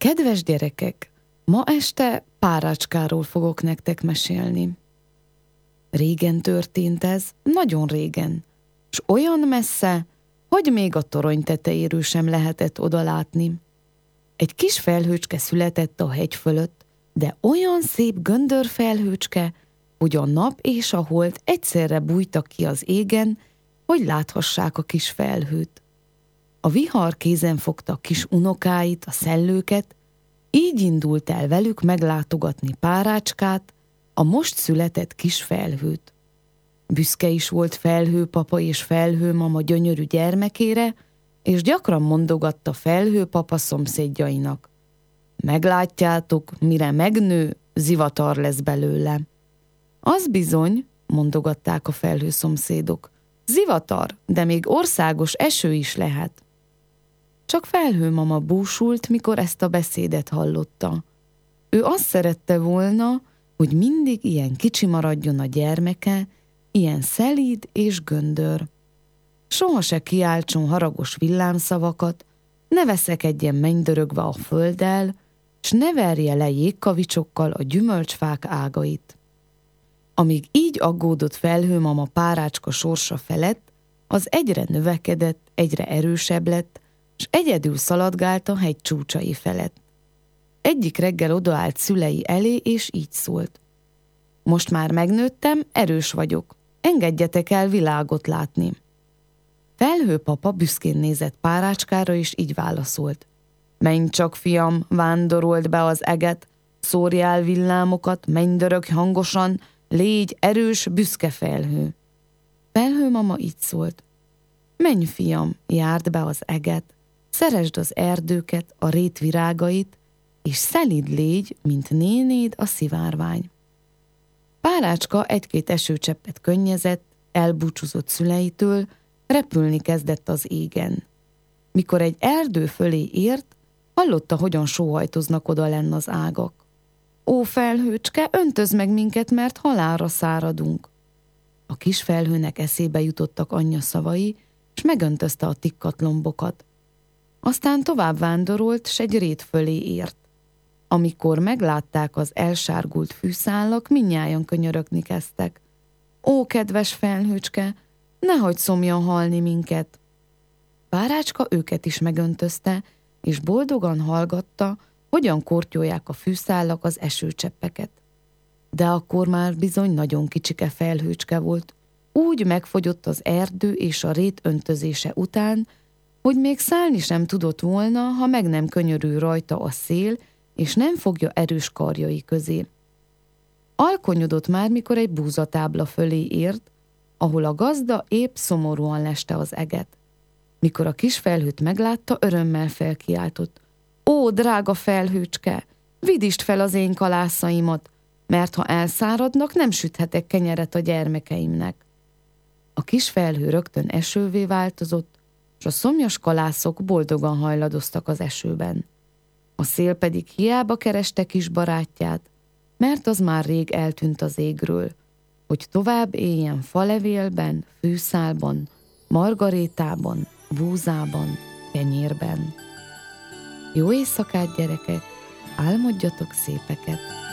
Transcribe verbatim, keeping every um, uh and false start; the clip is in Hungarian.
Kedves gyerekek, ma este Párácskáról fogok nektek mesélni. Régen történt ez, nagyon régen, s olyan messze, hogy még a torony tetejéről sem lehetett odalátni. Egy kis felhőcske született a hegy fölött, de olyan szép göndörfelhőcske, hogy a nap és a hold egyszerre bújtak ki az égen, hogy láthassák a kis felhőt. A vihar kézen fogta a kis unokáit, a szellőket, így indult el velük meglátogatni Párácskát, a most született kis felhőt. Büszke is volt felhőpapa és felhőmama gyönyörű gyermekére, és gyakran mondogatta felhőpapa szomszédjainak: meglátjátok, mire megnő, zivatar lesz belőle. Az bizony, mondogatták a felhő szomszédok, zivatar, de még országos eső is lehet. Csak felhőmama búsult, mikor ezt a beszédet hallotta. Ő azt szerette volna, hogy mindig ilyen kicsi maradjon a gyermeke, ilyen szelíd és göndör. Soha se kiáltson haragos villámszavakat, ne veszekedjen mennydörögve a földdel, s ne verje le jégkavicsokkal a gyümölcsfák ágait. Amíg így aggódott felhőmama Párácska sorsa felett, az egyre növekedett, egyre erősebb lett, s egyedül szaladgált a hegy csúcsai felett. Egyik reggel odaállt szülei elé, és így szólt: most már megnőttem, erős vagyok, engedjetek el világot látni. Felhőpapa büszkén nézett Párácskára, és így válaszolt: menj csak, fiam, vándorold be az eget, szórjál villámokat, mennydörög hangosan, légy erős, büszke felhő. Felhőmama így szólt: menj, fiam, járd be az eget, szeresd az erdőket, a rét virágait, és szelíd légy, mint nénéd a szivárvány. Párácska egy-két esőcseppet könnyezett, elbúcsúzott szüleitől, repülni kezdett az égen. Mikor egy erdő fölé ért, hallotta, hogyan sóhajtoznak oda lenn az ágak. Ó, felhőcske, öntöz meg minket, mert halálra száradunk. A kis felhőnek eszébe jutottak anyja szavai, s megöntözte a tikkat lombokat. Aztán tovább vándorolt, s egy rét fölé ért. Amikor meglátták az elsárgult fűszálak, mindnyájan könyörögni kezdtek. Ó, kedves felhőcske, ne hagyd szomjan halni minket! Párácska őket is megöntözte, és boldogan hallgatta, hogyan kortyolják a fűszálak az esőcseppeket. De akkor már bizony nagyon kicsike felhőcske volt, úgy megfogyott az erdő és a rét öntözése után, hogy még szállni sem tudott volna, ha meg nem könyörül rajta a szél, és nem fogja erős karjai közé. Alkonyodott már, mikor egy búzatábla fölé ért, ahol a gazda épp szomorúan leste az eget. Mikor a kis felhőt meglátta, örömmel felkiáltott: ó, drága felhőcske, vidítsd fel az én kalászaimat, mert ha elszáradnak, nem süthetek kenyeret a gyermekeimnek. A kis felhő rögtön esővé változott, és a szomjas kalászok boldogan hajladoztak az esőben. A szél pedig hiába kereste kis barátját, mert az már rég eltűnt az égről, hogy tovább éljen falevélben, fűszálban, margarétában, búzában, kenyérben. Jó éjszakát, gyerekek, álmodjatok szépeket!